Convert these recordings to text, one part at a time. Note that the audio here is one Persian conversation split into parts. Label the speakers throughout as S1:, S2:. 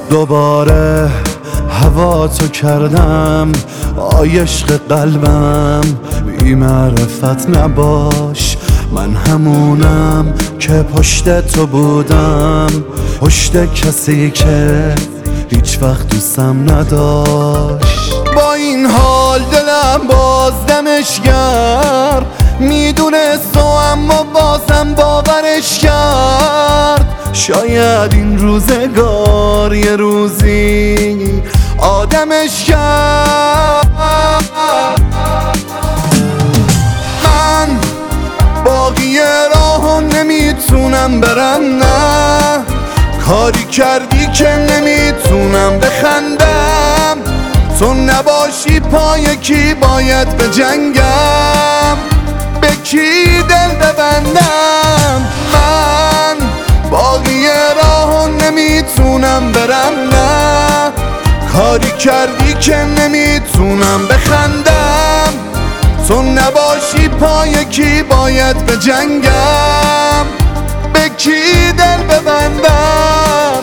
S1: دوباره هوا تو کردم آی عشق قلبم، بی معرفت نباش، من همونم که پشت تو بودم، پشت کسی که هیچ وقت دوستم نداشت. با این حال دلم باز دمش کرد، میدونست و اما بازم باورش کرد. شاید این روزگار یه روزی آدمش کرد. من باقی راهو نمیتونم برم، نه کاری کردی که نمیتونم بخندم. تو نباشی پای کی باید بجنگم، به کی دل ببندم؟ من باقی راهو نمیتونم برم، نه کاری کردی که نمیتونم بخندم. تو نباشی پای کی باید بجنگم، به کی دل ببندم؟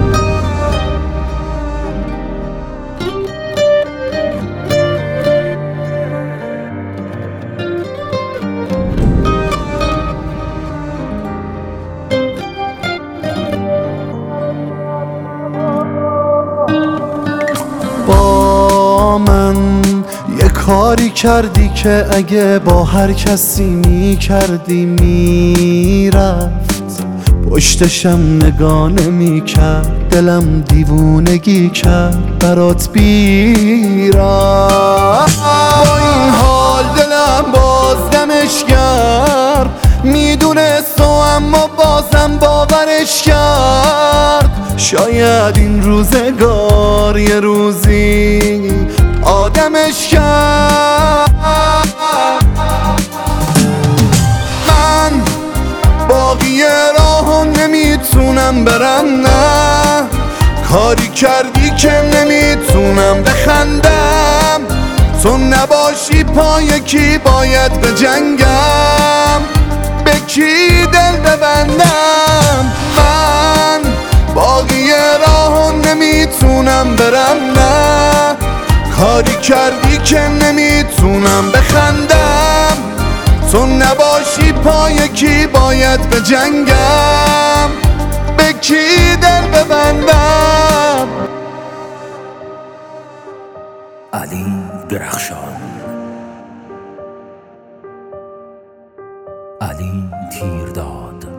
S1: با من یه کاری کردی که اگه با هر کسی میکردی میرفت، پشتشم نگاه نمیکرد، دلم دیوونگی کرد برات بیرم. با این حال دلم باز دمش کرد، میدونست و اما بازم باورش کرد. شاید این روزگار یه روزی آدمش کرد. من باقی راهو نمیتونم برم، نه کاری کردی که نمیتونم بخندم. تو نباشی پای کی باید بجنگم، به کی دل ببندم؟ من باقی راهو نمیتونم برم، نه کاری کردی که نمیتونم بخندم. تو نباشی پای کی باید بجنگم، به کی دل ببندم؟
S2: علی درخشان، علی تیرداد.